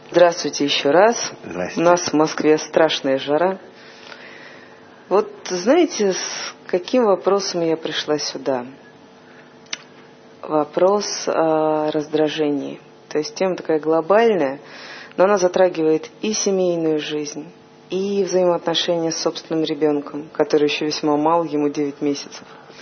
Здравствуйте еще раз. Здравствуйте. У нас в Москве страшная жара. Вот знаете, с каким вопросом я пришла сюда? Вопрос о раздражении. То есть тема такая глобальная, но она затрагивает и семейную жизнь, и взаимоотношения с собственным ребенком, который еще весьма мал, ему 9 месяцев,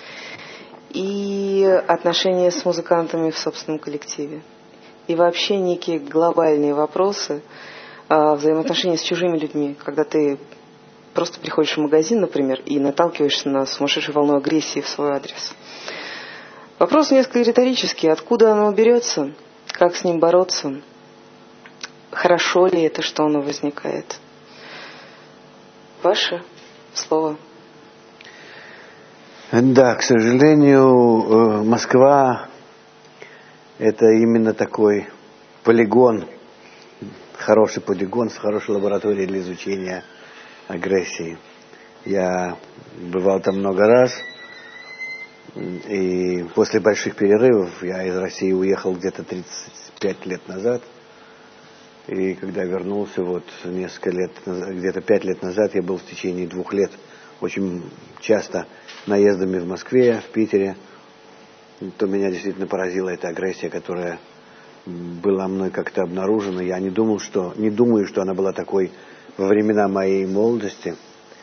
и отношения с музыкантами в собственном коллективе. И вообще некие глобальные вопросы взаимоотношений с чужими людьми, когда ты просто приходишь в магазин, например, и наталкиваешься на сумасшедшую волну агрессии в свой адрес. Вопрос несколько риторический. Откуда оно берется? Как с ним бороться? Хорошо ли это, что оно возникает? Ваше слово. Да, к сожалению, Москва — это именно такой полигон, хороший полигон с хорошей лабораторией для изучения агрессии. Я бывал там много раз, и после больших перерывов я из России уехал где-то 35 лет назад, и когда вернулся, вот несколько лет, где-то 5 лет назад, я был в течение 2 лет очень часто наездами в Москве, в Питере. То меня действительно поразила эта агрессия, которая была мной как-то обнаружена. Я не думаю, что она была такой во времена моей молодости.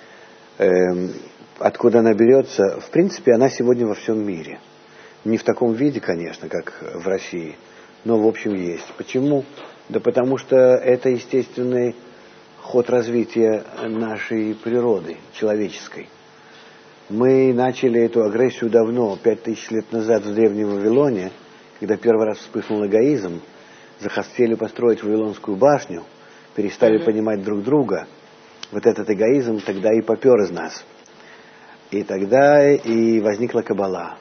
Откуда она берется? В принципе, она сегодня во всем мире. Не в таком виде, конечно, как в России, но в общем есть. Почему? Да потому что это естественный ход развития нашей природы, человеческой. Мы начали эту агрессию давно, 5000 лет назад в Древнем Вавилоне, когда первый раз вспыхнул эгоизм, захотели построить Вавилонскую башню, перестали понимать друг друга. Вот этот эгоизм тогда и попер из нас. И тогда и возникла Каббала.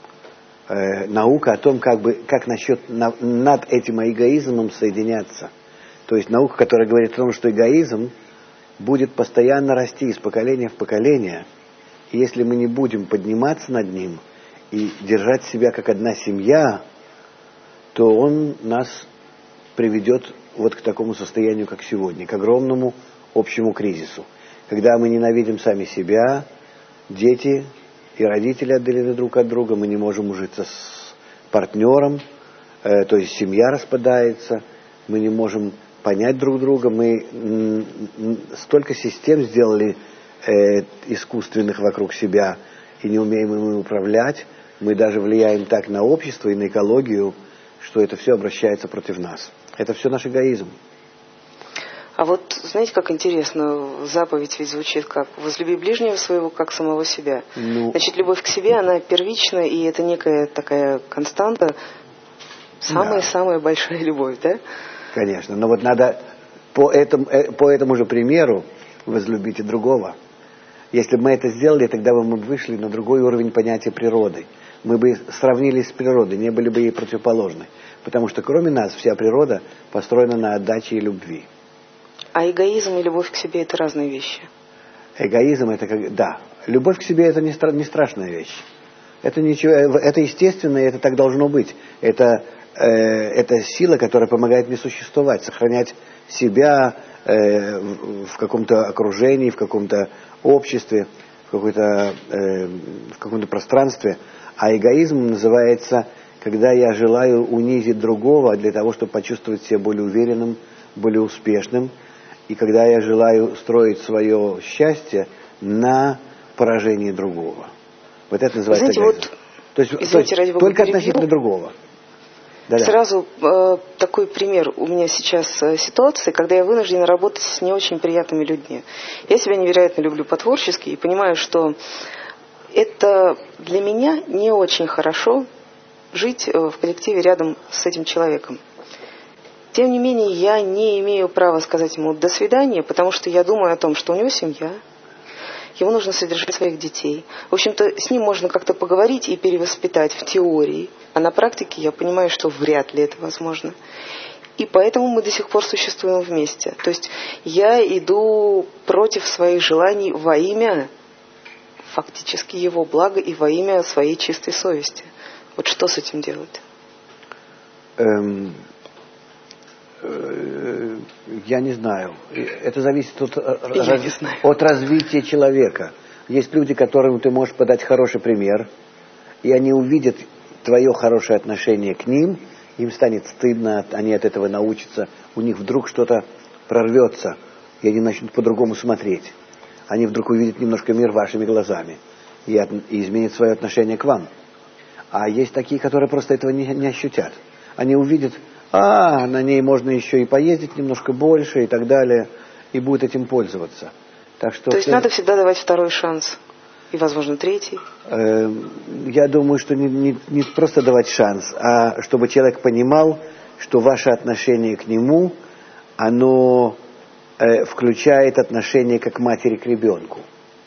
Наука о том, как насчет над этим эгоизмом соединяться. То есть наука, которая говорит о том, что эгоизм будет постоянно расти из поколения в поколение. И если мы не будем подниматься над ним и держать себя как одна семья, то он нас приведет вот к такому состоянию, как сегодня, к огромному общему кризису. Когда мы ненавидим сами себя, дети и родители отдалены друг от друга, мы не можем ужиться с партнером, то есть семья распадается, мы не можем понять друг друга, мы столько систем сделали искусственных вокруг себя и не умеем ими управлять, мы даже влияем так на общество и на экологию, что это все обращается против нас. Это все наш эгоизм. А вот знаете, как интересно, заповедь ведь звучит как «возлюби ближнего своего, как самого себя». Значит, любовь к себе, она первична, и это некая такая константа, самая большая любовь, да? Конечно, но вот надо по этому же примеру возлюбить и другого. Если бы мы это сделали, тогда бы мы вышли на другой уровень понятия природы. Мы бы сравнились с природой, не были бы ей противоположны. Потому что кроме нас вся природа построена на отдаче и любви. А эгоизм и любовь к себе — это разные вещи. Эгоизм — это да. Любовь к себе — это не страшная вещь. Это ничего, это естественно, и это так должно быть. Это сила, которая помогает мне существовать, сохранять себя в каком-то окружении, в каком-то обществе, в каком-то пространстве. А эгоизм называется, когда я желаю унизить другого для того, чтобы почувствовать себя более уверенным, более успешным. И когда я желаю строить свое счастье на поражении другого. Вот это называется эгоизм. То есть только относительно другого. Да-да. Сразу такой пример. У меня сейчас ситуация, когда я вынуждена работать с не очень приятными людьми. Я себя невероятно люблю по-творчески и понимаю, что это для меня не очень хорошо жить в коллективе рядом с этим человеком. Тем не менее, я не имею права сказать ему «до свидания», потому что я думаю о том, что у него семья, ему нужно содержать своих детей. В общем-то, с ним можно как-то поговорить и перевоспитать в теории, а на практике я понимаю, что вряд ли это возможно. И поэтому мы до сих пор существуем вместе. То есть я иду против своих желаний во имя фактически его блага и во имя своей чистой совести. Вот что с этим делать? Я не знаю. Это зависит от от развития человека. Есть люди, которым ты можешь подать хороший пример, и они увидят твое хорошее отношение к ним, им станет стыдно, они от этого научатся, у них вдруг что-то прорвется, и они начнут по-другому смотреть. Они вдруг увидят немножко мир вашими глазами и изменят свое отношение к вам. А есть такие, которые просто этого не ощутят. Они увидят, на ней можно еще и поездить немножко больше и так далее, и будут этим пользоваться. Так что То есть надо всегда давать второй шанс, и, возможно, третий? Я думаю, что не просто давать шанс, а чтобы человек понимал, что ваше отношение к нему, оно включает отношение как матери к ребенку.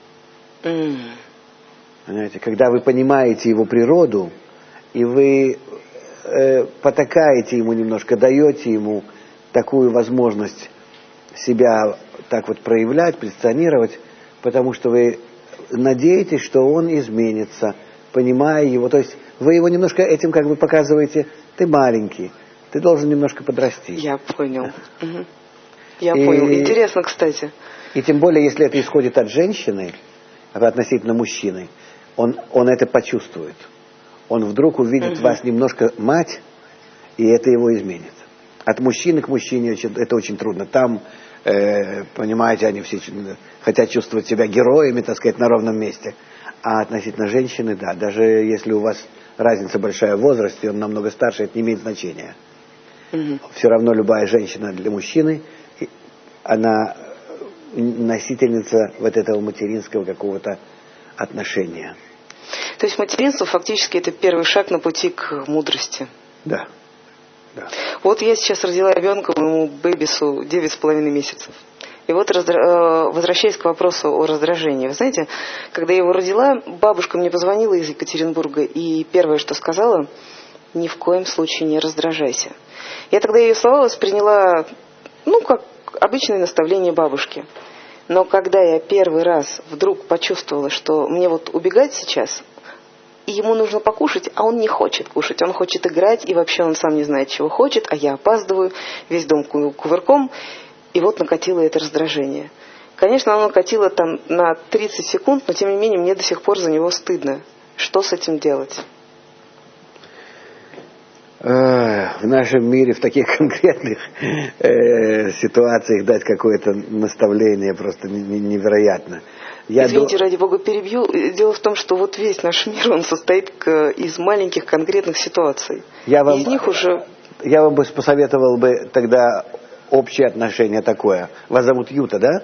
Понимаете, когда вы понимаете его природу, и вы потакаете ему немножко, даете ему такую возможность себя так вот проявлять, позиционировать, потому что вы надеетесь, что он изменится, понимая его. То есть вы его немножко этим как бы показываете, ты маленький, ты должен немножко подрасти. Я понял. Я понял. Интересно, кстати. И тем более, если это исходит от женщины, относительно мужчины, он это почувствует. Он вдруг увидит в вас немножко мать, и это его изменит. От мужчины к мужчине это очень трудно. Там, понимаете, они все хотят чувствовать себя героями, так сказать, на ровном месте. А относительно женщины, да, даже если у вас разница большая в возрасте, он намного старше, это не имеет значения. Все равно любая женщина для мужчины, она носительница вот этого материнского какого-то отношения. То есть материнство фактически это первый шаг на пути к мудрости. Да. Вот я сейчас родила ребенка, моему бэбису 9,5 месяцев. И вот, возвращаясь к вопросу о раздражении. Вы знаете, когда я его родила, бабушка мне позвонила из Екатеринбурга, и первое, что сказала, ни в коем случае не раздражайся. Я тогда ее слова восприняла, как обычное наставление бабушки. Но когда я первый раз вдруг почувствовала, что мне вот убегать сейчас, и ему нужно покушать, а он не хочет кушать, он хочет играть, и вообще он сам не знает, чего хочет, а я опаздываю, весь дом кувырком, и вот накатило это раздражение. Конечно, оно накатило там на 30 секунд, но тем не менее мне до сих пор за него стыдно. Что с этим делать? В нашем мире в таких конкретных ситуациях дать какое-то наставление просто невероятно. Извините, ради бога, перебью. Дело в том, что вот весь наш мир, он состоит из маленьких конкретных ситуаций. Я вам бы посоветовал бы тогда общее отношение такое. Вас зовут Юта, да?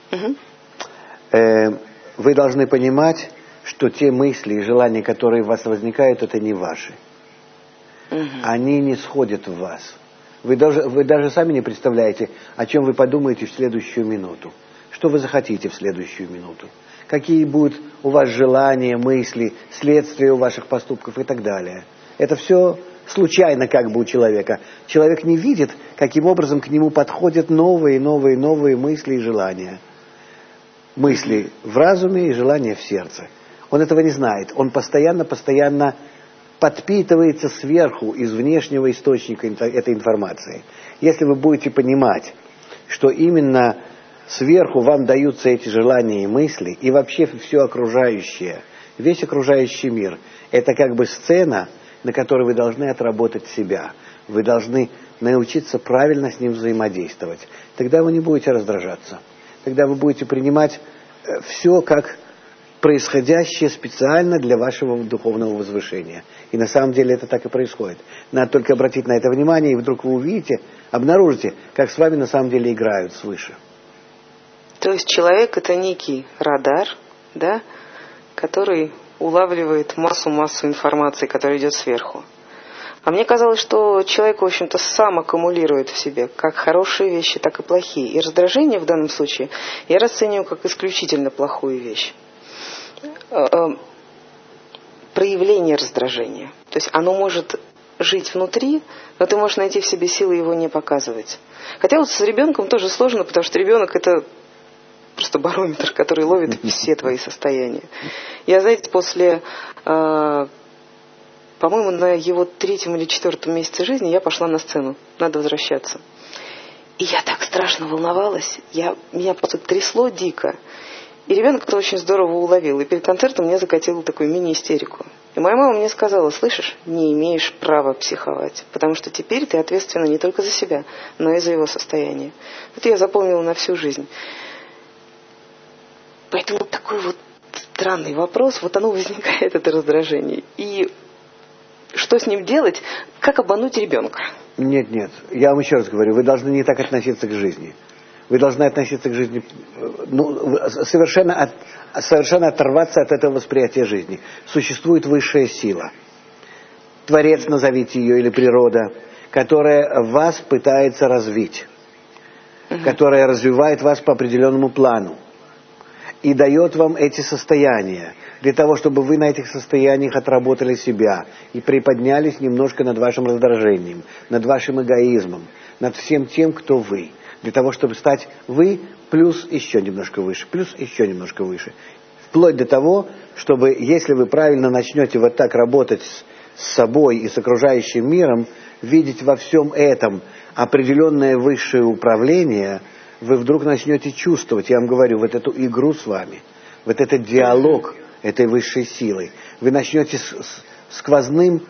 Вы должны понимать, что те мысли и желания, которые у вас возникают, это не ваши. Они не сходят в вас. Вы даже сами не представляете, о чем вы подумаете в следующую минуту. Что вы захотите в следующую минуту. Какие будут у вас желания, мысли, следствия у ваших поступков и так далее. Это все случайно как бы у человека. Человек не видит, каким образом к нему подходят новые мысли и желания. Мысли в разуме и желания в сердце. Он этого не знает. Он постоянно подпитывается сверху из внешнего источника этой информации. Если вы будете понимать, что именно сверху вам даются эти желания и мысли, и вообще все окружающее, весь окружающий мир, это как бы сцена, на которой вы должны отработать себя. Вы должны научиться правильно с ним взаимодействовать. Тогда вы не будете раздражаться. Тогда вы будете принимать все как происходящее специально для вашего духовного возвышения. И на самом деле это так и происходит. Надо только обратить на это внимание, и вдруг вы увидите, обнаружите, как с вами на самом деле играют свыше. То есть человек — это некий радар, да, который улавливает массу информации, которая идет сверху. А мне казалось, что человек, в общем-то, сам аккумулирует в себе как хорошие вещи, так и плохие. И раздражение в данном случае я расцениваю как исключительно плохую вещь. Проявление раздражения. То есть оно может жить внутри, но ты можешь найти в себе силы его не показывать. Хотя вот с ребенком тоже сложно, потому что ребенок — это просто барометр, который ловит все твои состояния. Я, знаете, после, по-моему, на его 3-м или 4-м месяце жизни я пошла на сцену. Надо возвращаться. И я так страшно волновалась, меня просто трясло дико. И ребенок это очень здорово уловил. И перед концертом мне закатил такую мини-истерику. И моя мама мне сказала: слышишь, не имеешь права психовать, потому что теперь ты ответственна не только за себя, но и за его состояние. Это я запомнила на всю жизнь. Поэтому такой вот странный вопрос, вот оно возникает, это раздражение. И что с ним делать, как обмануть ребенка? Нет, я вам еще раз говорю, вы должны не так относиться к жизни. Вы должны относиться к жизни, совершенно оторваться от этого восприятия жизни. Существует высшая сила. Творец, назовите ее, или природа, которая вас пытается развить, которая развивает вас по определенному плану и дает вам эти состояния, для того, чтобы вы на этих состояниях отработали себя и приподнялись немножко над вашим раздражением, над вашим эгоизмом, над всем тем, кто вы. Для того, чтобы стать вы плюс еще немножко выше, плюс еще немножко выше. Вплоть до того, чтобы, если вы правильно начнете вот так работать с собой и с окружающим миром, видеть во всем этом определенное высшее управление, вы вдруг начнете чувствовать, я вам говорю, вот эту игру с вами, вот этот диалог этой высшей силой. Вы начнете сквозным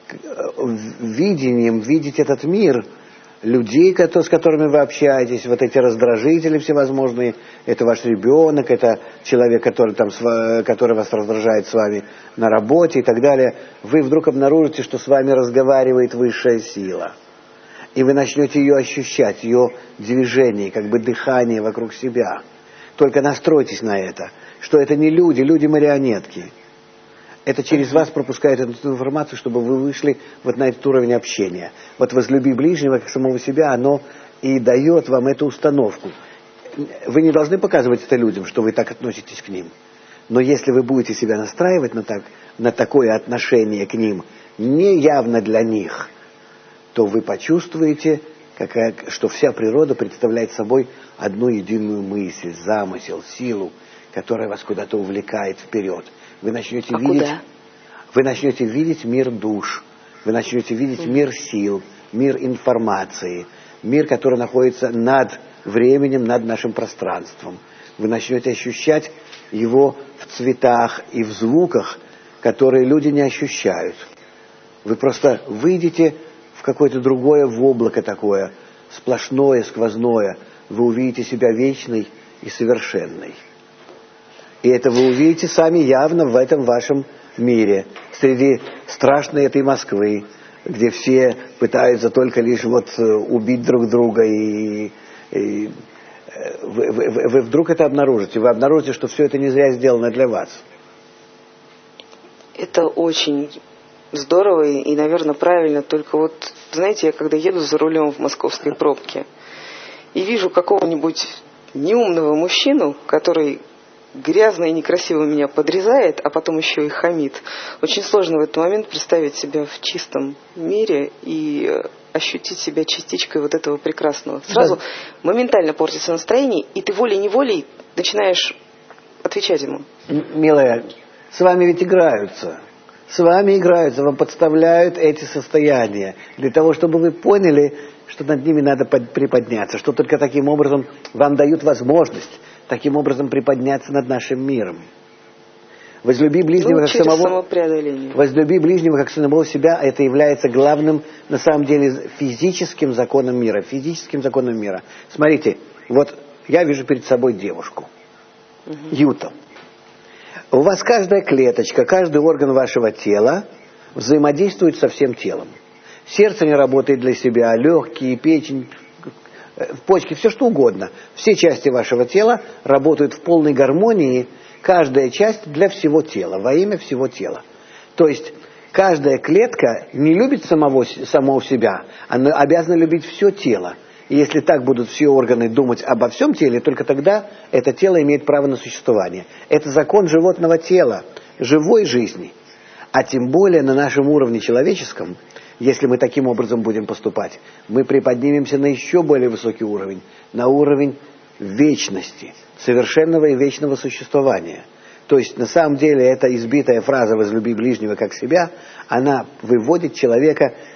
видением видеть этот мир, людей, с которыми вы общаетесь, вот эти раздражители всевозможные, это ваш ребенок, это человек, который вас раздражает с вами на работе и так далее. Вы вдруг обнаружите, что с вами разговаривает высшая сила. И вы начнете ее ощущать, ее движение, как бы дыхание вокруг себя. Только настройтесь на это, что это не люди марионетки. Это через вас пропускает эту информацию, чтобы вы вышли вот на этот уровень общения. Вот возлюби ближнего как самого себя, оно и дает вам эту установку. Вы не должны показывать это людям, что вы так относитесь к ним. Но если вы будете себя настраивать на такое отношение к ним, не явно для них, то вы почувствуете, что вся природа представляет собой одну единую мысль, замысел, силу, которая вас куда-то увлекает вперед. Вы начнете видеть мир душ, вы начнете видеть мир сил, мир информации, мир, который находится над временем, над нашим пространством. Вы начнете ощущать его в цветах и в звуках, которые люди не ощущают. Вы просто выйдете в какое-то другое, в облако такое, сплошное, сквозное. Вы увидите себя вечной и совершенной. И это вы увидите сами явно в этом вашем мире, среди страшной этой Москвы, где все пытаются только лишь убить друг друга, и вы вдруг это обнаружите. Вы обнаружите, что все это не зря сделано для вас. Это очень здорово и, наверное, правильно. Только знаете, я когда еду за рулем в московской пробке и вижу какого-нибудь неумного мужчину, который грязно и некрасиво меня подрезает, а потом еще и хамит. Очень сложно в этот момент представить себя в чистом мире и ощутить себя частичкой вот этого прекрасного. Сразу моментально портится настроение, и ты волей-неволей начинаешь отвечать ему. Милая, с вами ведь играются. С вами играются, вам подставляют эти состояния для того, чтобы вы поняли, что над ними надо приподняться, что только таким образом вам дают возможность таким образом приподняться над нашим миром. Возлюби ближнего как самого себя, это является главным, на самом деле, физическим законом мира. Смотрите, я вижу перед собой девушку, Юту. У вас каждая клеточка, каждый орган вашего тела взаимодействует со всем телом. Сердце не работает для себя, легкие, печень, почки, все что угодно. Все части вашего тела работают в полной гармонии, каждая часть для всего тела, во имя всего тела. То есть каждая клетка не любит самого себя, она обязана любить все тело. И если так будут все органы думать обо всем теле, только тогда это тело имеет право на существование. Это закон животного тела, живой жизни. А тем более на нашем уровне человеческом, если мы таким образом будем поступать, мы приподнимемся на еще более высокий уровень, на уровень вечности, совершенного и вечного существования. То есть, на самом деле, эта избитая фраза «возлюби ближнего как себя», она выводит человека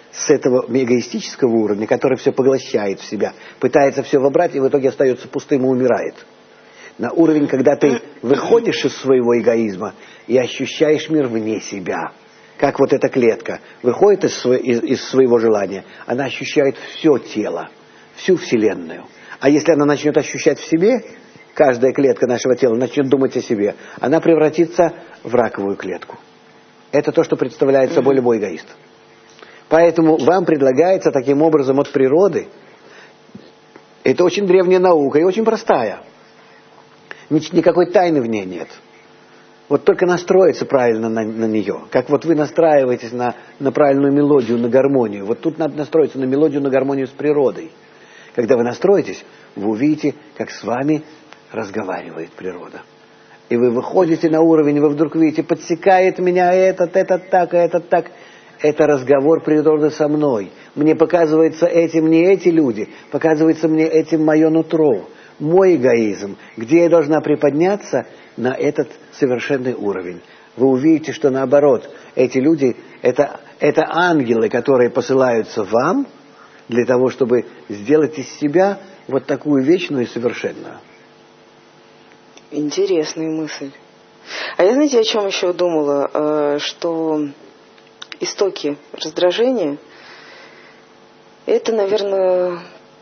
с этого эгоистического уровня, который все поглощает в себя, пытается все вобрать и в итоге остается пустым и умирает. На уровень, когда ты выходишь из своего эгоизма и ощущаешь мир вне себя. Как вот эта клетка выходит из своего желания, она ощущает все тело, всю Вселенную. А если она начнет ощущать в себе, каждая клетка нашего тела начнет думать о себе, она превратится в раковую клетку. Это то, что представляет собой любой эгоист. Поэтому вам предлагается таким образом от природы, это очень древняя наука и очень простая. Никакой тайны в ней нет. Вот только настроиться правильно на нее. Как вот вы настраиваетесь на правильную мелодию, на гармонию. Вот тут надо настроиться на мелодию, на гармонию с природой. Когда вы настроитесь, вы увидите, как с вами разговаривает природа. И вы выходите на уровень, вы вдруг видите, подсекает меня этот так, этот так. Это разговор природы со мной. Мне показывается этим не эти люди, показывается мне этим мое нутро, мой эгоизм, где я должна приподняться на этот совершенный уровень. Вы увидите, что наоборот, эти люди, это ангелы, которые посылаются вам для того, чтобы сделать из себя вот такую вечную и совершенную. Интересная мысль. А я, знаете, о чем еще думала? Что истоки раздражения — это, наверное,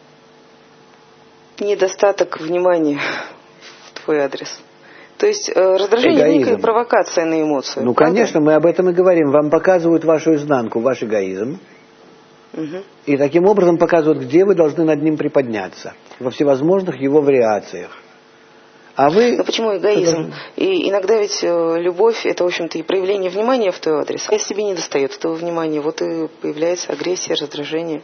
недостаток внимания в твой адрес. То есть раздражение — это некая провокация на эмоцию. Ну, правда? конечно, мы об этом и говорим. Вам показывают вашу изнанку, ваш эгоизм. Угу. И таким образом показывают, где вы должны над ним приподняться. Во всевозможных его вариациях. А вы... Но почему эгоизм? И иногда ведь любовь — это, в общем-то, и проявление внимания в твой адрес. А если тебе не достает этого внимания, вот и появляется агрессия, раздражение.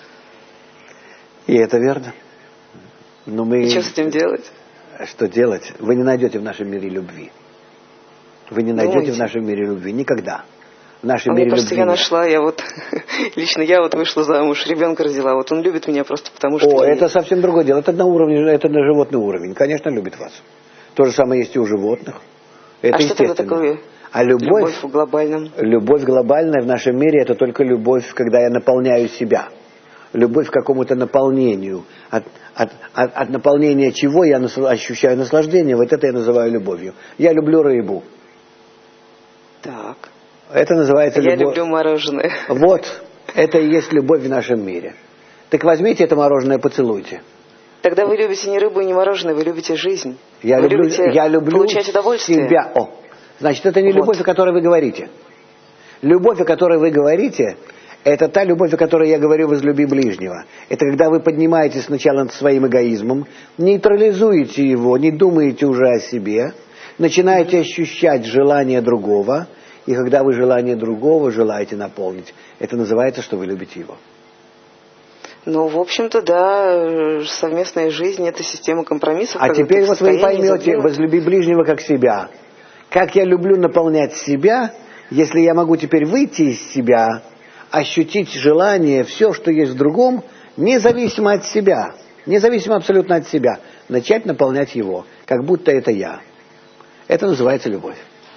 И это верно. Но мы... И что с этим делать? Что делать? Вы не найдете в нашем мире любви. Вы не найдете в нашем мире любви никогда. В нашем мире мне кажется, любви я нашла, лично я вышла замуж, ребенка родила, вот он любит меня просто потому, что... это совсем другое дело, это на уровне, это на животный уровень, конечно, любит вас. То же самое есть и у животных. Это что тогда такое? А любовь в глобальном? Любовь глобальная в нашем мире — это только любовь, когда я наполняю себя. Любовь к какому-то наполнению. От наполнения чего я ощущаю наслаждение, вот это я называю любовью. Я люблю рыбу. Так. Это называется любовь. Я люблю мороженое. Вот, это и есть любовь в нашем мире. Так возьмите это мороженое, поцелуйте. Тогда вы любите не рыбу и не мороженое, вы любите жизнь. Я люблю получать удовольствие. Себя. Значит, это не любовь, о которой вы говорите. Любовь, о которой вы говорите, это та любовь, о которой я говорю, возлюби ближнего. Это когда вы поднимаетесь сначала над своим эгоизмом, нейтрализуете его, не думаете уже о себе, начинаете ощущать желание другого, и когда вы желание другого желаете наполнить, это называется, что вы любите его. Ну, в общем-то, да, совместная жизнь — это система компромиссов. А теперь вот вы поймете, возлюби ближнего как себя. Как я люблю наполнять себя, если я могу теперь выйти из себя, ощутить желание, все, что есть в другом, независимо от себя, независимо абсолютно от себя, начать наполнять его, как будто это я. Это называется любовь.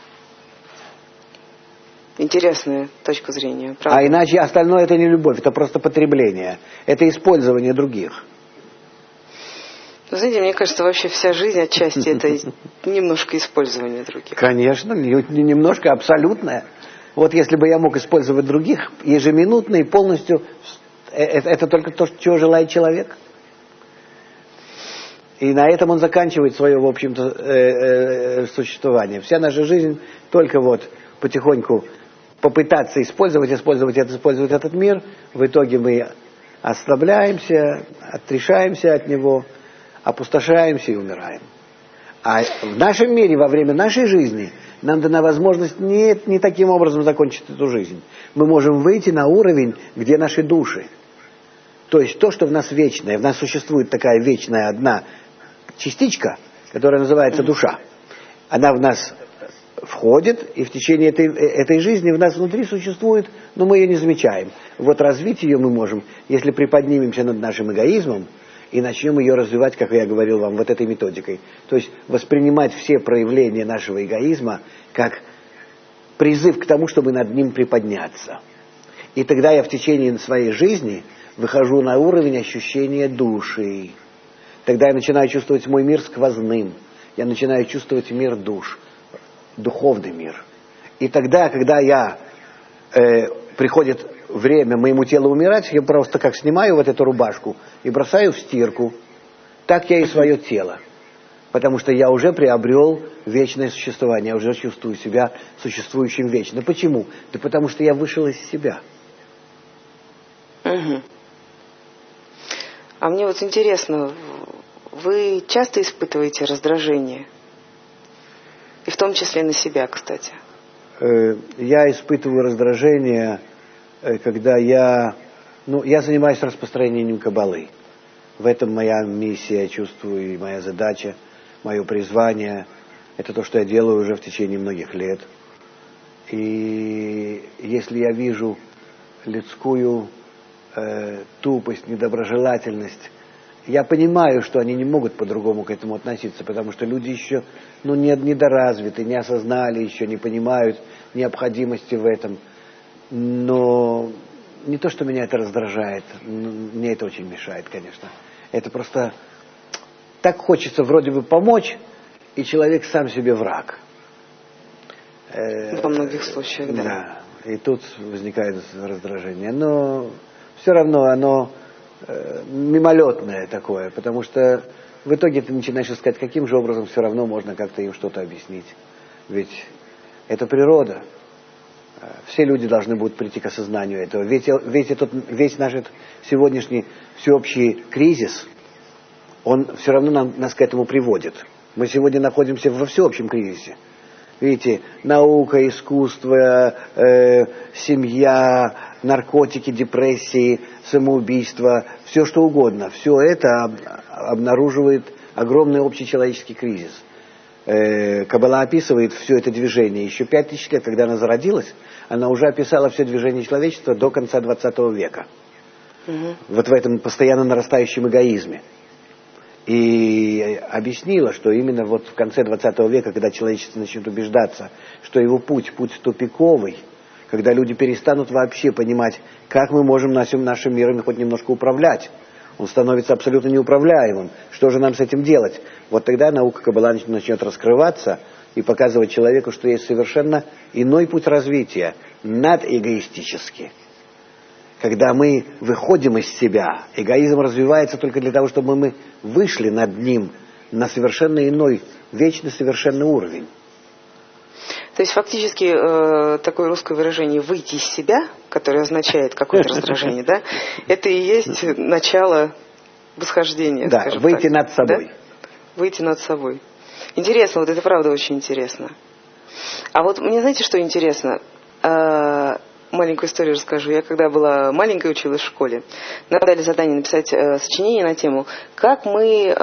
Интересная точка зрения, правда? А иначе остальное — это не любовь, это просто потребление, это использование других. Вы знаете, мне кажется, вообще вся жизнь отчасти это немножко использование других. Конечно, не немножко, а абсолютное. Вот если бы я мог использовать других ежеминутно и полностью, это только то, чего желает человек. И на этом он заканчивает свое, в общем-то, существование. Вся наша жизнь только вот потихоньку попытаться использовать этот мир. В итоге мы ослабляемся, отрешаемся от него, опустошаемся и умираем. А в нашем мире, во время нашей жизни, нам дана возможность не таким образом закончить эту жизнь. Мы можем выйти на уровень, где наши души. То есть то, что в нас вечное, в нас существует такая вечная одна частичка, которая называется душа. Она в нас входит, и в течение этой жизни в нас внутри существует, но мы ее не замечаем. Вот развить ее мы можем, если приподнимемся над нашим эгоизмом и начнем ее развивать, как я говорил вам, вот этой методикой. То есть воспринимать все проявления нашего эгоизма как призыв к тому, чтобы над ним приподняться. И тогда я в течение своей жизни выхожу на уровень ощущения души. Тогда я начинаю чувствовать мой мир сквозным. Я начинаю чувствовать мир душ, духовный мир. И тогда, когда приходит время моему телу умирать, я просто как снимаю вот эту рубашку и бросаю в стирку. Так я и свое тело. Потому что я уже приобрел вечное существование. Я уже чувствую себя существующим вечно. Почему? Да потому что я вышел из себя. Угу. А мне вот интересно, вы часто испытываете раздражение? И в том числе на себя, кстати. Я испытываю раздражение, когда я занимаюсь распространением Каббалы. В этом моя миссия, я чувствую, и моя задача, мое призвание. Это то, что я делаю уже в течение многих лет. И если я вижу людскую тупость, недоброжелательность, я понимаю, что они не могут по-другому к этому относиться, потому что люди еще недоразвиты, не осознали еще, не понимают необходимости в этом. Но не то, что меня это раздражает, мне это очень мешает, конечно. Это просто так хочется вроде бы помочь, и человек сам себе враг. Во многих случаях, да. Да, и тут возникает раздражение. Но все равно оно мимолетное такое, потому что в итоге ты начинаешь искать, каким же образом все равно можно как-то им что-то объяснить. Ведь это природа. Все люди должны будут прийти к осознанию этого. Весь наш сегодняшний всеобщий кризис, он все равно нас к этому приводит. Мы сегодня находимся во всеобщем кризисе. Видите, наука, искусство, семья, наркотики, депрессии, самоубийство, все что угодно. Все это обнаруживает огромный общечеловеческий кризис. Каббала описывает все это движение. Еще 5000 лет, когда она зародилась, она уже описала все движение человечества до конца 20 века. Вот в этом постоянно нарастающем эгоизме. И объяснила, что именно вот в конце 20 века, когда человечество начнет убеждаться, что его путь тупиковый, когда люди перестанут вообще понимать, как мы можем нашим миром хоть немножко управлять, он становится абсолютно неуправляемым. Что же нам с этим делать? Вот тогда наука Каббала начнет раскрываться и показывать человеку, что есть совершенно иной путь развития, надэгоистический. Когда мы выходим из себя, эгоизм развивается только для того, чтобы мы вышли над ним на совершенно иной, вечно совершенный уровень. То есть фактически такое русское выражение «выйти из себя», которое означает какое-то раздражение, да, это и есть начало восхождения, да, скажем так. Выйти над собой. Да? Выйти над собой. Интересно, вот это правда очень интересно. А вот мне знаете, что интересно? Маленькую историю расскажу. Я когда была маленькой, училась в школе, нам дали задание написать сочинение на тему «Как мы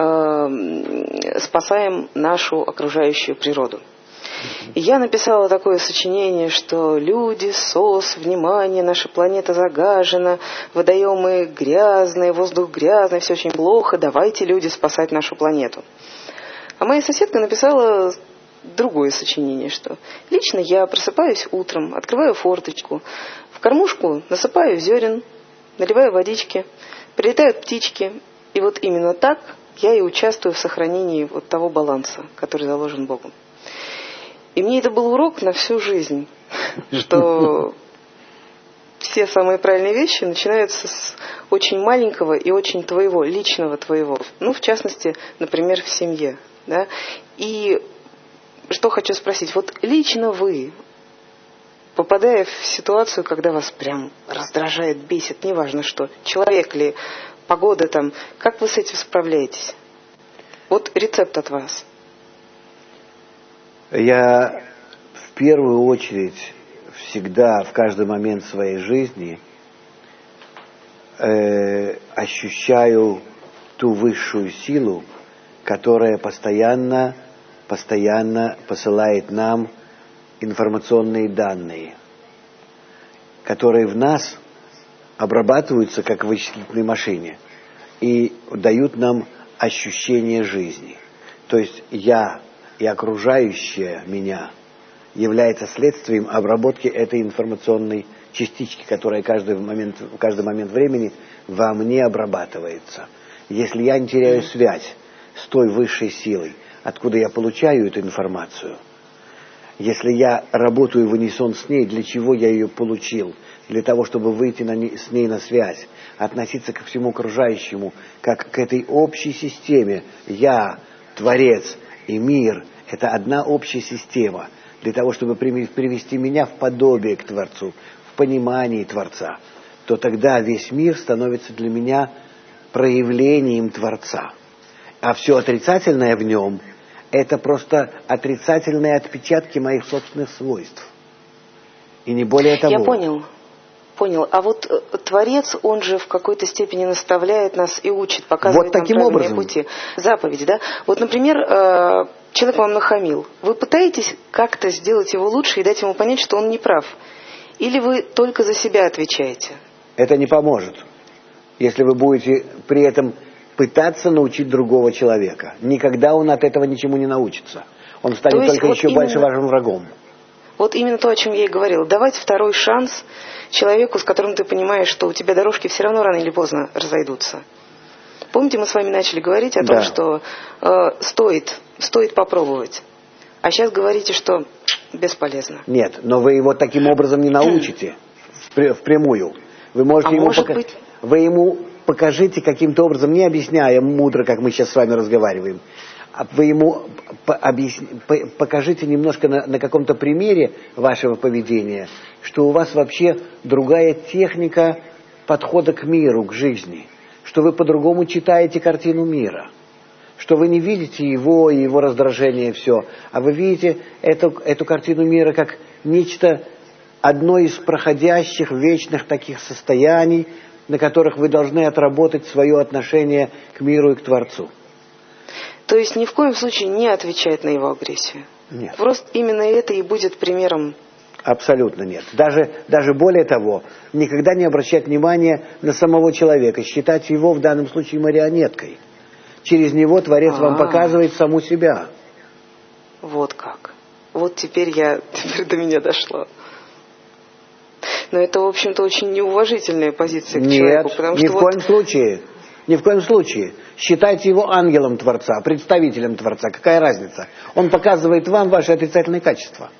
спасаем нашу окружающую природу». И я написала такое сочинение, что люди, СОС, внимание, наша планета загажена, водоемы грязные, воздух грязный, все очень плохо, давайте, люди, спасать нашу планету. А моя соседка написала другое сочинение, что лично я просыпаюсь утром, открываю форточку, в кормушку насыпаю зерен, наливаю водички, прилетают птички, и вот именно так я и участвую в сохранении вот того баланса, который заложен Богом. И мне это был урок на всю жизнь, что все самые правильные вещи начинаются с очень маленького и очень твоего, личного твоего. Ну, в частности, например, в семье. Да? И что хочу спросить. Вот лично вы, попадая в ситуацию, когда вас прям раздражает, бесит, неважно что, человек ли, погода там, как вы с этим справляетесь? Вот рецепт от вас. Я в первую очередь всегда, в каждый момент своей жизни ощущаю ту высшую силу, которая постоянно посылает нам информационные данные, которые в нас обрабатываются как в вычислительной машине и дают нам ощущение жизни. То есть я и окружающее меня является следствием обработки этой информационной частички, которая в каждый момент времени во мне обрабатывается. Если я не теряю связь с той высшей силой, откуда я получаю эту информацию, если я работаю в унисон с ней, для чего я ее получил? Для того, чтобы выйти с ней на связь, относиться ко всему окружающему, как к этой общей системе. Я, Творец и мир – это одна общая система. Для того, чтобы привести меня в подобие к Творцу, в понимании Творца, то тогда весь мир становится для меня проявлением Творца. А все отрицательное в нем – это просто отрицательные отпечатки моих собственных свойств. И не более того. Я понял. А вот Творец, он же в какой-то степени наставляет нас и учит, показывает вот таким нам правильные образом. пути. Заповеди, да? Вот, например, человек вам нахамил. Вы пытаетесь как-то сделать его лучше и дать ему понять, что он не прав? Или вы только за себя отвечаете? Это не поможет, если вы будете при этом пытаться научить другого человека. Никогда он от этого ничему не научится. Он станет только еще больше вашим врагом. Вот именно то, о чем я и говорила. Давать второй шанс человеку, с которым ты понимаешь, что у тебя дорожки все равно рано или поздно разойдутся. Помните, мы с вами начали говорить о том, что стоит попробовать. А сейчас говорите, что бесполезно. Нет, но вы его таким образом не научите впрямую. Вы можете вы ему покажите каким-то образом, не объясняя мудро, как мы сейчас с вами разговариваем, а вы ему покажите немножко на каком-то примере вашего поведения, что у вас вообще другая техника подхода к миру, к жизни, что вы по-другому читаете картину мира, что вы не видите его и его раздражение, все, а вы видите эту картину мира как нечто, одно из проходящих вечных таких состояний, на которых вы должны отработать свое отношение к миру и к Творцу. То есть ни в коем случае не отвечать на его агрессию? Нет. Просто именно это и будет примером? Абсолютно нет. Даже более того, никогда не обращать внимания на самого человека, считать его в данном случае марионеткой. Через него Творец вам показывает саму себя. Вот как. Вот теперь до меня дошло. Но это, в общем-то, очень неуважительная позиция к человеку. Нет, ни в коем случае. Ни в коем случае. Считайте его ангелом Творца, представителем Творца. Какая разница? Он показывает вам ваши отрицательные качества.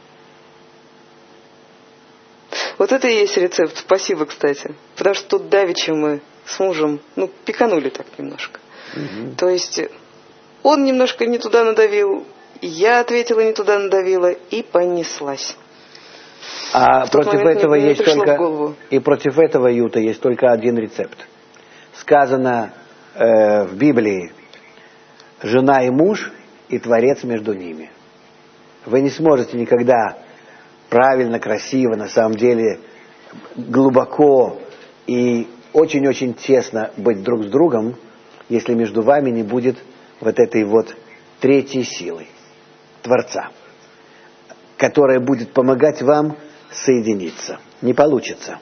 Вот это и есть рецепт. Спасибо, кстати. Потому что тут давеча мы с мужем, пиканули так немножко. Угу. То есть он немножко не туда надавил, я ответила не туда надавила и понеслась. А против этого есть только... И против этого, Юта, есть только один рецепт. Сказано в Библии: жена и муж, и Творец между ними. Вы не сможете никогда правильно, красиво, на самом деле, глубоко и очень-очень тесно быть друг с другом, если между вами не будет вот этой вот третьей силы, Творца, которая будет помогать вам соединиться. Не получится.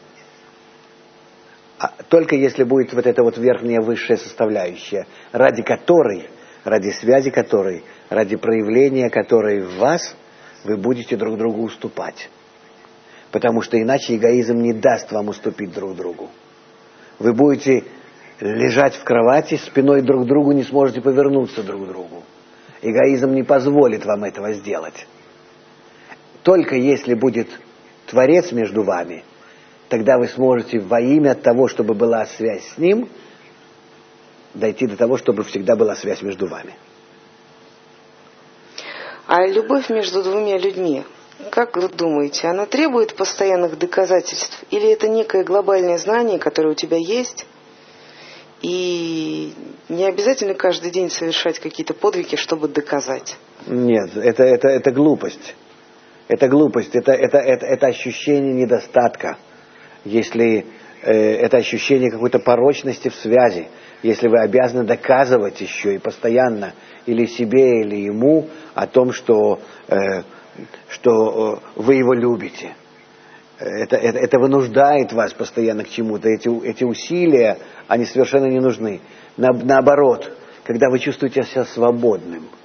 Только если будет вот эта вот верхняя высшая составляющая, ради которой, ради связи которой, ради проявления которой в вас вы будете друг другу уступать. Потому что иначе эгоизм не даст вам уступить друг другу. Вы будете лежать в кровати, спиной друг к другу, не сможете повернуться друг к другу. Эгоизм не позволит вам этого сделать. Только если будет Творец между вами, тогда вы сможете во имя того, чтобы была связь с Ним, дойти до того, чтобы всегда была связь между вами. А любовь между двумя людьми, как вы думаете, она требует постоянных доказательств? Или это некое глобальное знание, которое у тебя есть, и не обязательно каждый день совершать какие-то подвиги, чтобы доказать? Нет, это глупость. Это глупость, это ощущение недостатка. Если это ощущение какой-то порочности в связи, если вы обязаны доказывать еще и постоянно или себе, или ему о том, что вы его любите. Это вынуждает вас постоянно к чему-то. Эти усилия, они совершенно не нужны. Наоборот, когда вы чувствуете себя свободным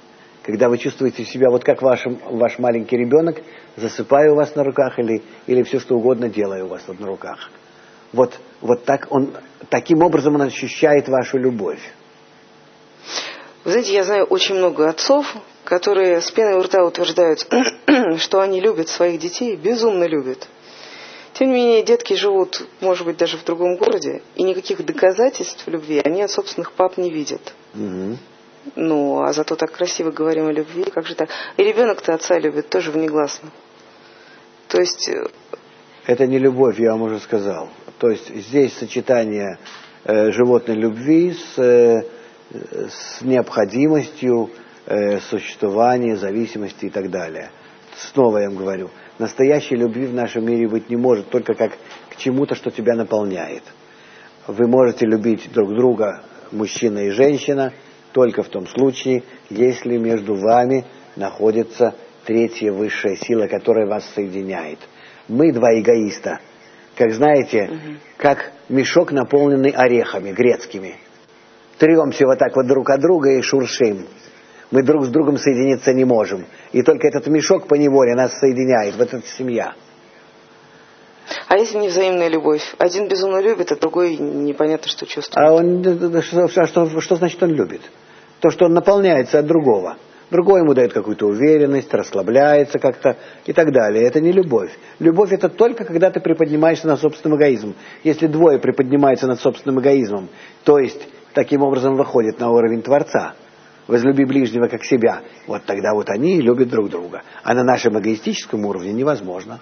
когда вы чувствуете себя вот как ваш маленький ребенок, засыпая у вас на руках или все что угодно делая у вас вот на руках. Вот так таким образом он ощущает вашу любовь. Вы знаете, я знаю очень много отцов, которые с пеной у рта утверждают, что они любят своих детей, безумно любят. Тем не менее, детки живут, может быть, даже в другом городе, и никаких доказательств любви они от собственных пап не видят. Угу. Ну, а зато так красиво говорим о любви, как же так? И ребенок-то отца любит, тоже внегласно. То есть... Это не любовь, я вам уже сказал. То есть здесь сочетание животной любви с необходимостью существования, зависимости и так далее. Снова я вам говорю, настоящей любви в нашем мире быть не может, только как к чему-то, что тебя наполняет. Вы можете любить друг друга, мужчина и женщина, только в том случае, если между вами находится третья высшая сила, которая вас соединяет. Мы два эгоиста, как знаете, как мешок, наполненный орехами грецкими. Тремся вот так вот друг от друга и шуршим. Мы друг с другом соединиться не можем. И только этот мешок поневоле нас соединяет. Вот эта семья. А если не взаимная любовь? Один безумно любит, а другой непонятно, что чувствует. Что значит он любит? То, что он наполняется от другого. Другой ему дает какую-то уверенность, расслабляется как-то и так далее. Это не любовь. Любовь это только когда ты приподнимаешься над собственным эгоизмом. Если двое приподнимаются над собственным эгоизмом, то есть таким образом выходит на уровень Творца, возлюби ближнего как себя, вот тогда вот они и любят друг друга. А на нашем эгоистическом уровне невозможно.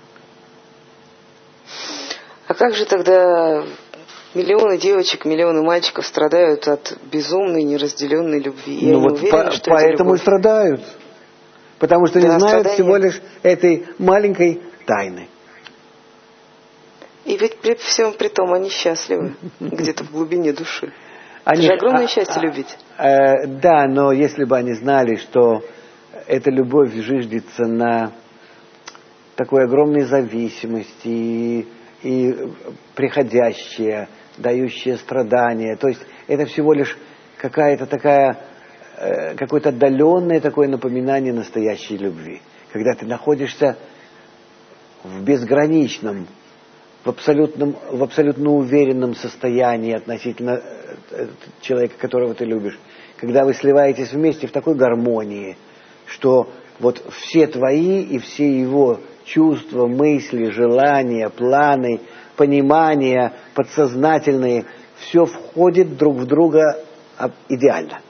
А как же тогда миллионы девочек, миллионы мальчиков страдают от безумной, неразделенной любви? Я ну вот уверена, что поэтому и страдают. Потому что не знают всего лишь этой маленькой тайны. И ведь при всем при том они счастливы где-то в глубине души. Это же огромное счастье любить. Да, но если бы они знали, что эта любовь зиждется на такой огромной зависимости и приходящая, дающая страдания, то есть это всего лишь какая-то такая, какое-то отдаленное такое напоминание настоящей любви. Когда ты находишься в безграничном, в абсолютно уверенном состоянии относительно человека, которого ты любишь, когда вы сливаетесь вместе в такой гармонии, что вот все твои и все его чувства, мысли, желания, планы, понимания, подсознательные, все входит друг в друга идеально.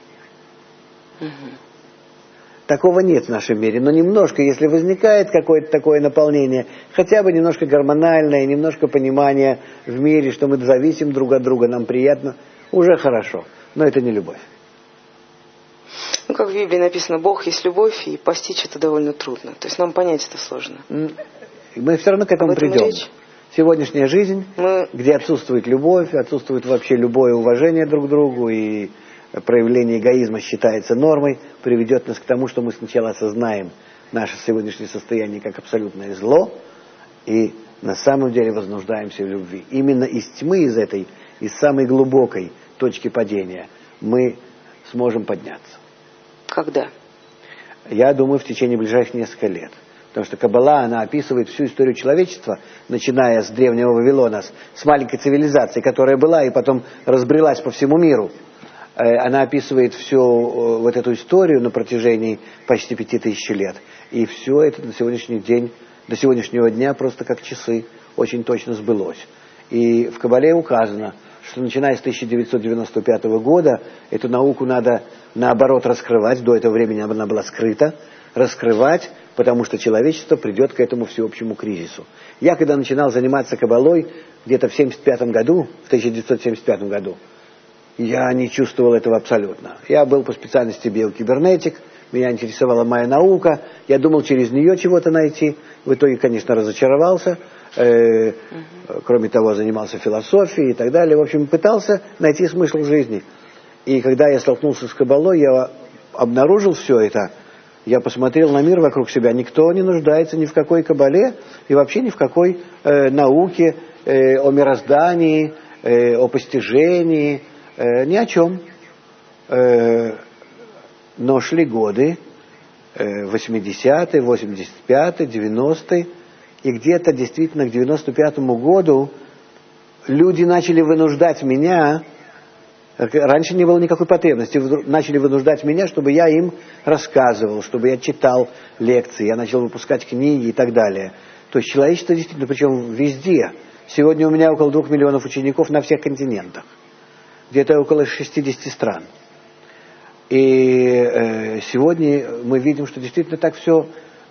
Такого нет в нашем мире, но немножко, если возникает какое-то такое наполнение, хотя бы немножко гормональное, немножко понимание в мире, что мы зависим друг от друга, нам приятно, уже хорошо, но это не любовь. Ну, как в Библии написано, Бог есть любовь, и постичь это довольно трудно. То есть нам понять это сложно. Мы все равно к этому придем. Сегодняшняя жизнь, где отсутствует любовь, отсутствует вообще любое уважение друг к другу, и проявление эгоизма считается нормой, приведет нас к тому, что мы сначала осознаем наше сегодняшнее состояние как абсолютное зло, и на самом деле вознуждаемся в любви. Именно из тьмы, из самой глубокой точки падения мы сможем подняться. Когда? Я думаю, в течение ближайших нескольких лет. Потому что Каббала, она описывает всю историю человечества, начиная с древнего Вавилона, с маленькой цивилизации, которая была и потом разбрелась по всему миру. Она описывает всю вот эту историю на протяжении почти 5000 лет. И все это на сегодняшний день, до сегодняшнего дня просто как часы очень точно сбылось. И в Каббале указано, что начиная с 1995 года эту науку надо наоборот раскрывать, до этого времени она была скрыта, раскрывать, потому что человечество придет к этому всеобщему кризису. Я когда начинал заниматься Каббалой, где-то в 1975 году, я не чувствовал этого абсолютно. Я был по специальности биокибернетик, меня интересовала моя наука, я думал через нее чего-то найти, в итоге, конечно, разочаровался, кроме того, занимался философией и так далее, в общем, пытался найти смысл жизни. И когда я столкнулся с Каббалой, я обнаружил все это, я посмотрел на мир вокруг себя, никто не нуждается ни в какой Каббале и вообще ни в какой науке о мироздании, о постижении, ни о чем. Но шли годы, 80-е, 85-е, 90-е, и где-то действительно к 95-му году люди начали вынуждать меня, раньше не было никакой потребности, начали вынуждать меня, чтобы я им рассказывал, чтобы я читал лекции, я начал выпускать книги и так далее. То есть человечество действительно, причем везде. Сегодня у меня около 2 миллионов учеников на всех континентах, где-то около 60 стран. И сегодня мы видим, что действительно так все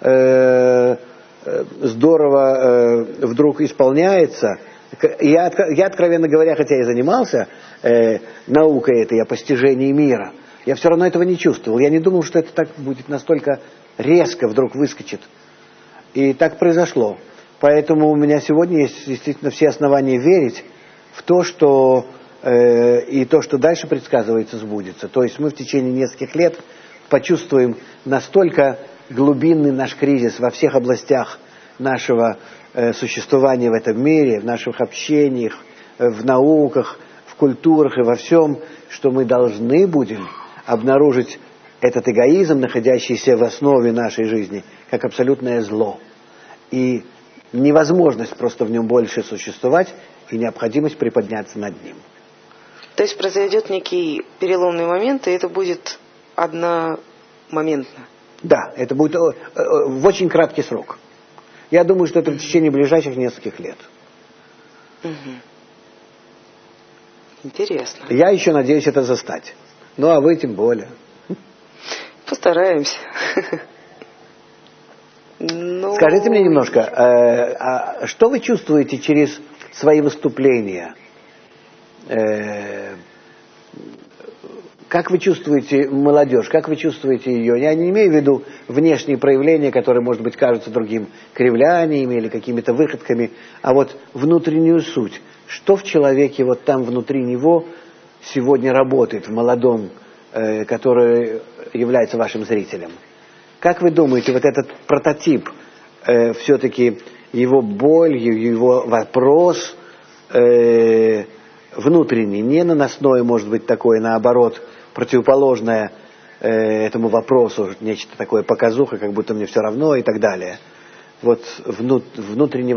здорово вдруг исполняется. Я, откровенно говоря, хотя и занимался наукой этой о постижении мира, я все равно этого не чувствовал. Я не думал, что это так будет настолько резко вдруг выскочит. И так произошло. Поэтому у меня сегодня есть действительно все основания верить в то, что и то, что дальше предсказывается, сбудется. То есть мы в течение нескольких лет почувствуем настолько глубинный наш кризис во всех областях нашего существования в этом мире, в наших общениях, в науках, в культурах и во всем, что мы должны будем обнаружить этот эгоизм, находящийся в основе нашей жизни, как абсолютное зло. И невозможность просто в нем больше существовать и необходимость приподняться над ним. То есть произойдет некий переломный момент, и это будет одномоментно? Да, это будет в очень краткий срок. Я думаю, что это в течение ближайших нескольких лет. Угу. Интересно. Я еще надеюсь это застать. Ну, а вы тем более. Постараемся. Скажите мне немножко, что вы чувствуете через свои выступления? Как вы чувствуете молодежь? Как вы чувствуете ее? Я не имею в виду внешние проявления, которые, может быть, кажутся другим кривляниями или какими-то выходками, а вот внутреннюю суть. Что в человеке вот там внутри него сегодня работает, в молодом, который является вашим зрителем? Как вы думаете, вот этот прототип, все-таки его боль, его вопрос внутренний, не наносное, может быть, такое, наоборот, противоположное этому вопросу, нечто такое показуха, как будто мне все равно и так далее. Вот внутренний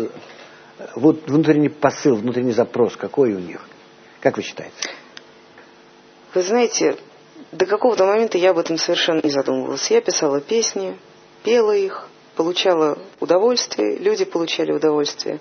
посыл, внутренний запрос, какой у них? Как вы считаете? Вы знаете, до какого-то момента я об этом совершенно не задумывалась. Я писала песни, пела их, получала удовольствие, люди получали удовольствие.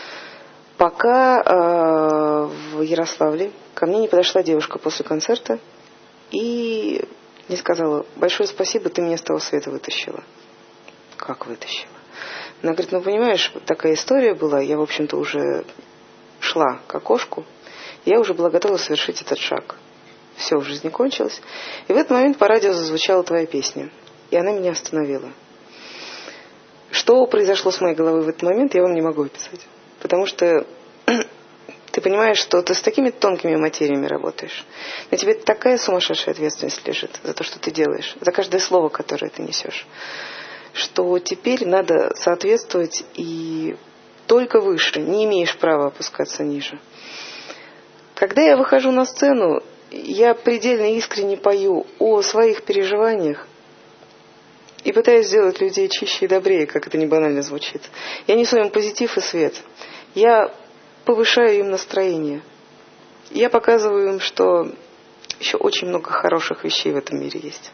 Пока в Ярославле ко мне не подошла девушка после концерта и не сказала: большое спасибо, ты меня с того света вытащила. Как вытащила? Она говорит: ну понимаешь, такая история была, я в общем-то уже шла к окошку, я уже была готова совершить этот шаг. Все в жизни кончилось. И в этот момент по радио зазвучала твоя песня, и она меня остановила. Что произошло с моей головой в этот момент, я вам не могу описать. Потому что ты понимаешь, что ты с такими тонкими материями работаешь. На тебе такая сумасшедшая ответственность лежит за то, что ты делаешь, за каждое слово, которое ты несешь, что теперь надо соответствовать и только выше, не имеешь права опускаться ниже. Когда я выхожу на сцену, я предельно искренне пою о своих переживаниях и пытаюсь сделать людей чище и добрее, как это не банально звучит. Я несу им позитив и свет. Я повышаю им настроение. Я показываю им, что еще очень много хороших вещей в этом мире есть.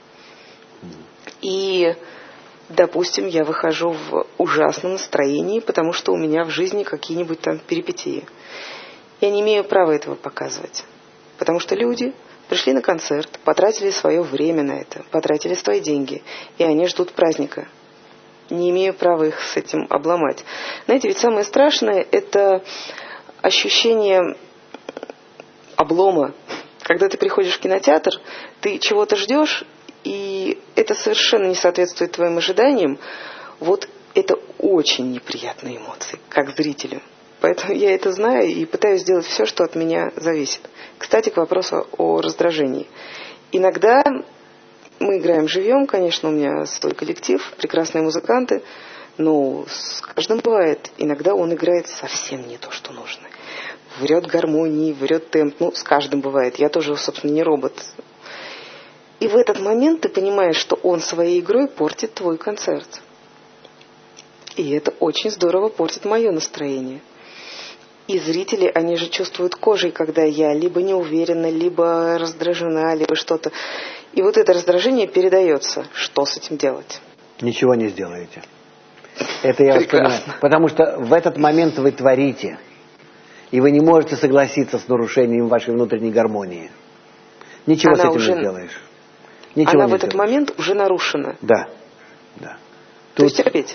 И, допустим, я выхожу в ужасном настроении, потому что у меня в жизни какие-нибудь там перипетии. Я не имею права этого показывать. Потому что люди пришли на концерт, потратили свое время на это, потратили свои деньги, и они ждут праздника. Не имею права их с этим обломать. Знаете, ведь самое страшное – это ощущение облома. Когда ты приходишь в кинотеатр, ты чего-то ждешь, и это совершенно не соответствует твоим ожиданиям. Вот это очень неприятные эмоции, как зрителю. Поэтому я это знаю и пытаюсь сделать все, что от меня зависит. Кстати, к вопросу о раздражении. Иногда мы играем живьем, конечно, у меня свой коллектив, прекрасные музыканты, но с каждым бывает. Иногда он играет совсем не то, что нужно. Врет гармонии, врет темп, с каждым бывает. Я тоже, собственно, не робот. И в этот момент ты понимаешь, что он своей игрой портит твой концерт. И это очень здорово портит мое настроение. И зрители, они же чувствуют кожей, когда я либо не уверена, либо раздражена, либо что-то. И вот это раздражение передается. Что с этим делать? Ничего не сделаете. Это я вас понимаю. Потому что в этот момент вы творите. И вы не можете согласиться с нарушением вашей внутренней гармонии. Ничего с этим не сделаешь. Ничего она в этот момент уже нарушена. Да. Да. То есть терпеть?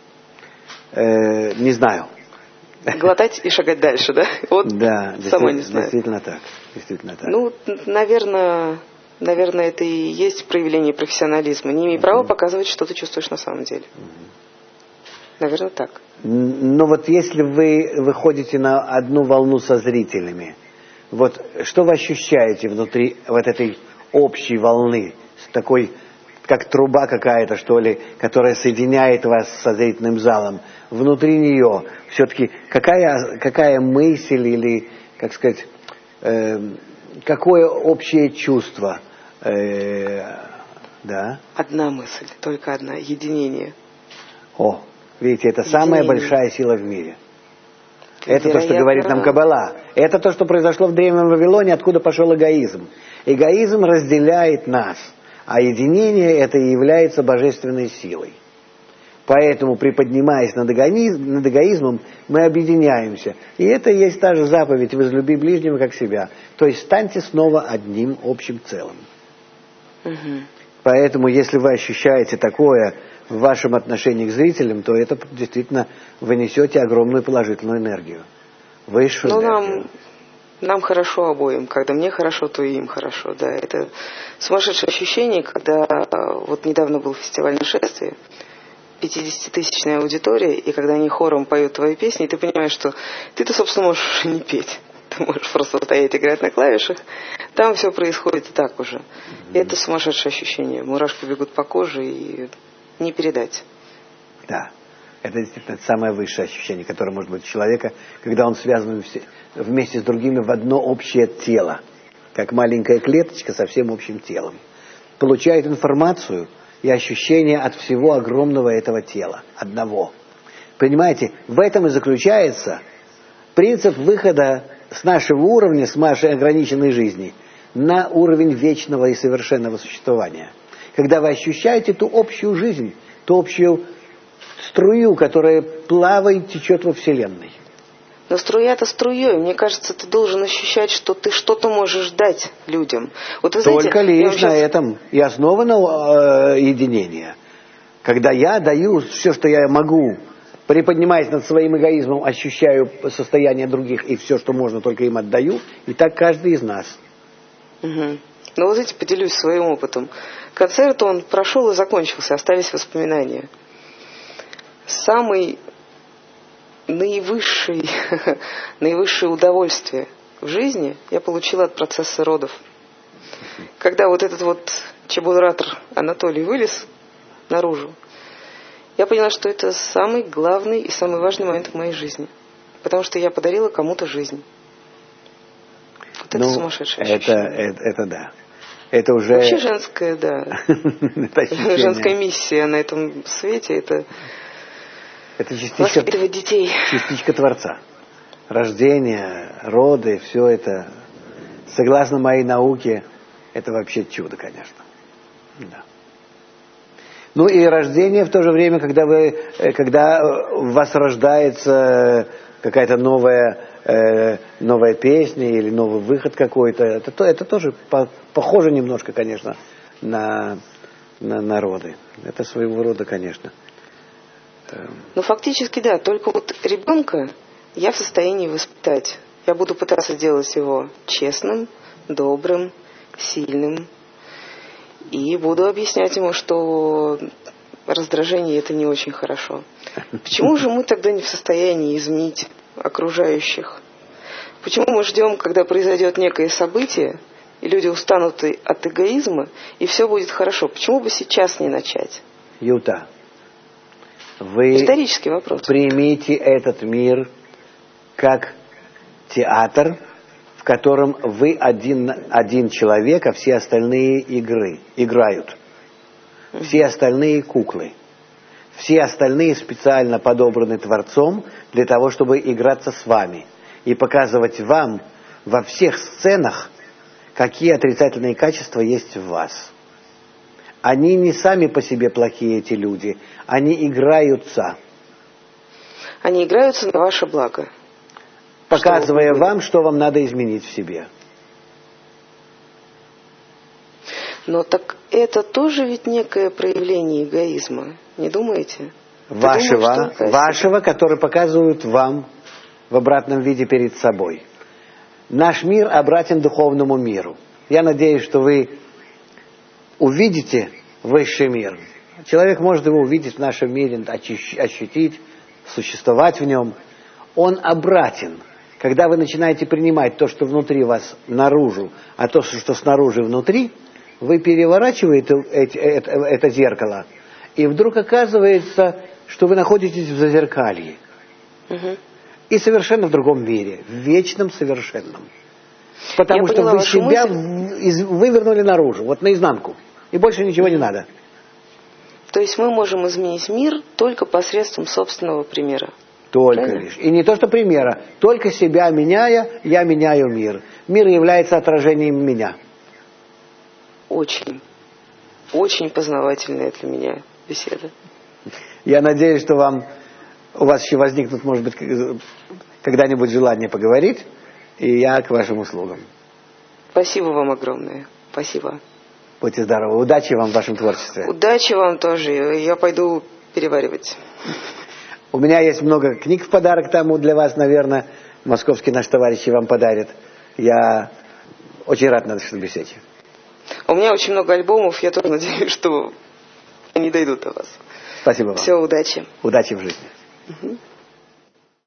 Не знаю. Глотать и шагать дальше, да? Вот да, сама не знаю. Действительно так. Действительно так. Ну, наверное, это и есть проявление профессионализма. Не имею права показывать, что ты чувствуешь на самом деле. Наверное, так. Но вот если вы выходите на одну волну со зрителями, вот что вы ощущаете внутри вот этой общей волны, такой, как труба какая-то, что ли, которая соединяет вас со зрительным залом? Внутри нее все-таки какая мысль или, как сказать, какое общее чувство? Да? Одна мысль, только одна, единение. О, видите, это самая большая сила в мире. Это то, что говорит нам Каббала. Это то, что произошло в Древнем Вавилоне, откуда пошел эгоизм. Эгоизм разделяет нас, а единение это и является божественной силой. Поэтому, приподнимаясь над эгоизмом, мы объединяемся. И это и есть та же заповедь: возлюби ближнего как себя. То есть станьте снова одним общим целым. Угу. Поэтому, если вы ощущаете такое в вашем отношении к зрителям, то это действительно вы несете огромную положительную энергию. Высшую энергию. Нам хорошо обоим. Когда мне хорошо, то и им хорошо. Да, это сумасшедшее ощущение, когда вот недавно был фестиваль нашествия, 50-тысячная аудитория, и когда они хором поют твои песни, ты понимаешь, что ты-то, собственно, можешь не петь. Ты можешь просто стоять, играть на клавишах. Там все происходит и так уже. И это сумасшедшее ощущение. Мурашки бегут по коже, и не передать. Да. Это действительно самое высшее ощущение, которое может быть у человека, когда он связан вместе с другими в одно общее тело. Как маленькая клеточка со всем общим телом. Получает информацию и ощущение от всего огромного этого тела. Одного. Понимаете, в этом и заключается принцип выхода с нашего уровня, с нашей ограниченной жизни, на уровень вечного и совершенного существования. Когда вы ощущаете ту общую жизнь, ту общую струю, которая плавает, течет во Вселенной. Но струя-то струей. Мне кажется, ты должен ощущать, что ты что-то можешь дать людям. Вот вы знаете, только лишь на этом и основано единение. Когда я даю все, что я могу, приподнимаясь над своим эгоизмом, ощущаю состояние других, и все, что можно, только им отдаю, и так каждый из нас. Угу. Ну вот знаете, поделюсь своим опытом. Концерт, он прошел и закончился, остались воспоминания. Самый наивысшее удовольствие в жизни я получила от процесса родов. Когда вот этот вот чебуратор Анатолий вылез наружу, я поняла, что это самый главный и самый важный момент в моей жизни. Потому что я подарила кому-то жизнь. Вот это сумасшедшее ощущение. Это да. Это уже... Вообще женская, да. Женская миссия на этом свете, это воспитывать детей. Частичка Творца. Рождение, роды, все это, согласно моей науке, это вообще чудо, конечно. Да. Ну и рождение в то же время, когда в вас рождается какая-то новая песня или новый выход какой-то, это тоже похоже немножко, конечно, на роды. Это своего рода, конечно. Ну, фактически, да. Только вот ребенка я в состоянии воспитать. Я буду пытаться сделать его честным, добрым, сильным. И буду объяснять ему, что раздражение – это не очень хорошо. Почему же мы тогда не в состоянии изменить окружающих? Почему мы ждем, когда произойдет некое событие, и люди устанут от эгоизма, и все будет хорошо? Почему бы сейчас не начать? Юта, вы исторический вопрос. Примите этот мир как театр, в котором вы один человек, а все остальные играют. Все остальные куклы. Все остальные специально подобраны Творцом для того, чтобы играться с вами и показывать вам во всех сценах, какие отрицательные качества есть в вас. Они не сами по себе плохие, эти люди. Они играются. Они играются на ваше благо. Показывая вам, что вам надо изменить в себе. Но так это тоже ведь некое проявление эгоизма. Не думаете? Вашего, который показывают вам в обратном виде перед собой. Наш мир обратен духовному миру. Я надеюсь, что вы увидите высший мир. Человек может его увидеть в нашем мире, ощутить, существовать в нем. Он обратен. Когда вы начинаете принимать то, что внутри вас, наружу, а то, что снаружи внутри, вы переворачиваете это зеркало, и вдруг оказывается, что вы находитесь в зазеркалье. И совершенно в другом мире, в вечном совершенном. Потому что вы себя вывернули наружу, вот наизнанку. И больше ничего не надо. То есть мы можем изменить мир только посредством собственного примера. Только правильно? лишь. И не то, что примера. Только себя меняя, я меняю мир. Мир является отражением меня. Очень, очень познавательная для меня беседа. Я надеюсь, что у вас еще возникнут, может быть, когда-нибудь желание поговорить, и я к вашим услугам. Спасибо вам огромное. Спасибо. Будьте здоровы. Удачи вам в вашем творчестве. Удачи вам тоже. Я пойду переваривать. У меня есть много книг в подарок тому для вас, наверное. Московские наши товарищи вам подарят. Я очень рад нашей беседе. У меня очень много альбомов. Я тоже надеюсь, что они дойдут до вас. Спасибо вам. Все, удачи. Удачи в жизни. Угу.